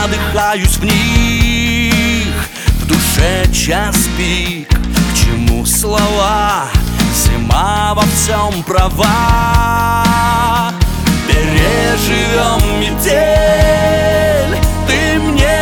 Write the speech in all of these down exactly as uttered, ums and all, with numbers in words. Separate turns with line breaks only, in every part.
задыхаюсь в них. В душе час пик, к чему слова? Зима во всем права. Переживем метель, ты мне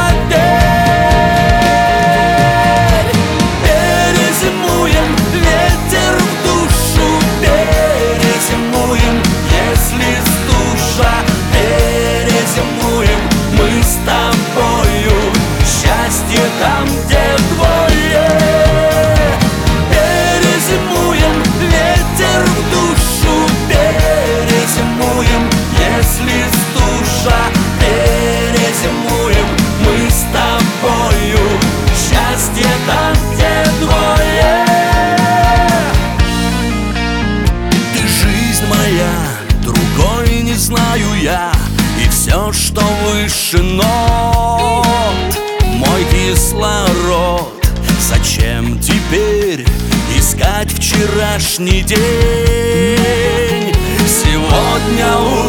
поверь. Перезимуем, ветер в душу, перезимуем, если стужа. Перезимуем мы с тобою, счастье там, где двое. Перезимуем, ветер в душу, перезимуем, если стужа. Перезимуем мы с тобою, счастье там, где двое. Ты жизнь моя, другой не знаю я, и все, что выше нот, мой кислород. Зачем теперь искать вчерашний день? Сегодня